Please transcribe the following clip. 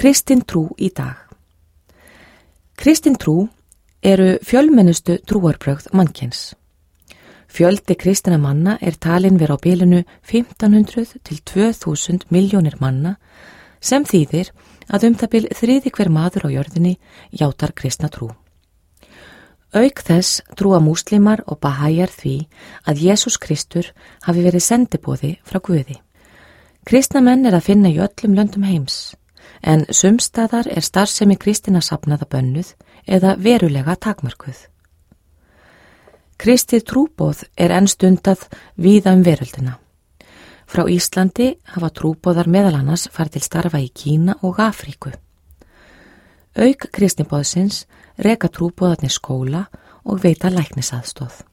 Kristin trú í dag. Kristin trú eru fjölmennustu trúarbrögð mannkyns. Fjöldi kristina manna talinn vera á bilinu 1500 til 2000 milljónir manna, sem þýðir að það bil þriði hver maður á jörðinni játar kristna trú. Auk þess trúa múslimar og bahæjar því að Jesús Kristur hafi verið sendiboði frá Guði. Kristna menn að finna í öllum löndum heims, en sumstaðar starfsemi kristina safnaða bönnuð eða verulega takmörkuð. Kristið trúboð enn stundað víða veröldina. Frá Íslandi hafa trúboðar meðal annars farið til starfa í Kína og Afríku. Auk kristniboðsins reka trúboðarnir skóla og veita læknisaðstoð.